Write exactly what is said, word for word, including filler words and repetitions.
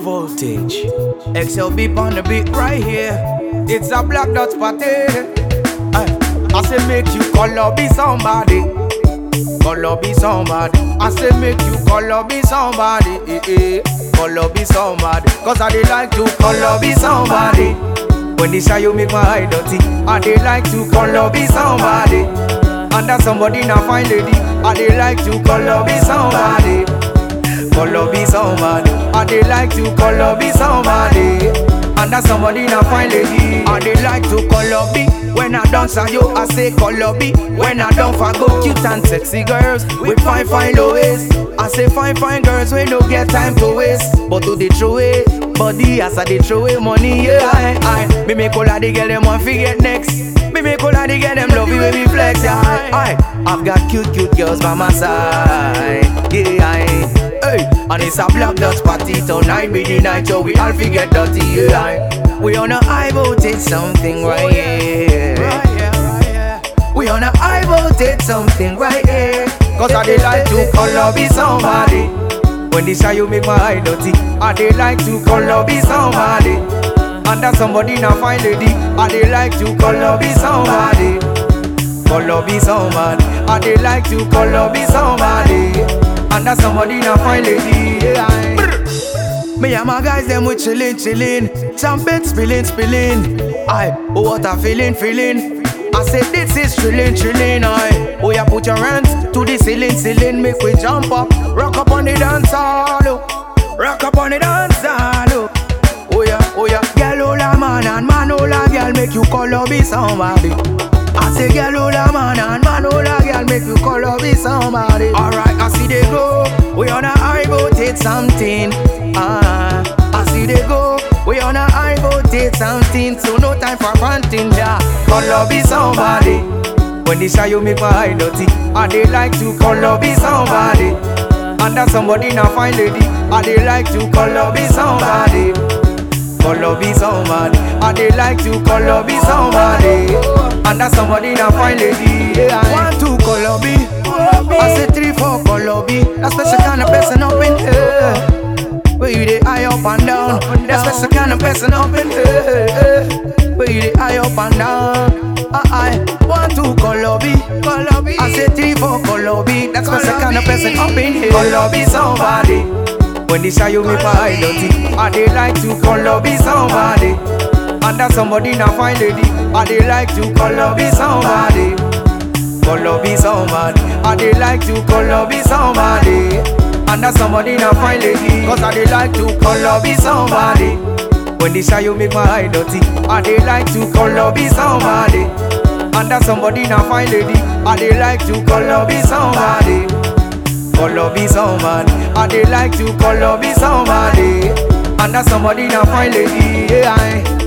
voltage. X L B on the beat right here. It's a Black Dot party. Aye. I say make you color be somebody. Color be somebody. I say make you color be somebody. Eh, eh. Color be somebody. Cause I dey like to color be somebody. When they say you make my eye dirty, I dey like to color be somebody. And that somebody na fine lady, I dey like to color be somebody. Color be somebody. I dey like to color be somebody. And that somebody na fine lady, I dey like to color be. When I dance at you, I say color be. When I done for go cute and sexy girls with fine fine waist. I say fine fine girls we no get time to waste, but to the throw away body as I dey throw away money. Yeah, I, I me make all of the girl them want forget next. Me make all of the girl them love you when we flex. Yeah, I, I I've got cute cute girls by my side. Yeah, I. Hey, and it's a Black Dot party tonight, be the night, so we all forget dirty. Yeah, we on a high voltage something right here. Right here, right here. We on a high voltage something right here. Cause I dey like to color be somebody. When they say you make my eye dirty, I dey like to color be somebody. And that somebody na fine lady, I dey like to color be somebody. Color be somebody. I dey like to color be somebody. And that somebody na fine lady. Yeah. Me and my guys them we chillin' chillin', champagne spillin' spillin'. Aye, oh what a feeling feeling. I say this is thrillin' thrillin'. Aye, oh yeah put your hands to the ceiling ceiling. Make we jump up, rock up on the dance hall, oh. Rock up on the dance hall, oh. Oh yeah, oh yeah. Girl hola man and man hola girl, make you color be somebody. I say girl hola man and man hola girl, make you color be somebody. Alright, I see they go, we on a high voltage something. Ah, I see they go, we on a high voltage something. So no time for ranting, yeah. Color be somebody. When they say you make my eye dirty, I dey like to color be somebody. And that somebody na fine lady, I dey like to color be somebody. Color be somebody. I dey like to color be somebody. And that somebody na fine lady. Yeah. One, two, color be. I say three, four, color be. That special kind of person up in here. Where you dey eye up and down. That special kind of person up in here. Where you dey eye up and down. Uh, I one, two, color be. Color be. I say three, four, color be. That special kind of person up in here. Color be somebody. When they say you make my eye dirty, I dey like to color be somebody. And that somebody na fine lady, I dey like to color be somebody. Color be somebody. I dey like to color be somebody. And that somebody na fine lady. Cause I dey like to color be somebody. When they say you make my eye dirty, I dey like to color be somebody. And that somebody na fine lady, I dey like to color be somebody. Color be somebody. I dey like to color be somebody. And that somebody na fine lady. Yeah,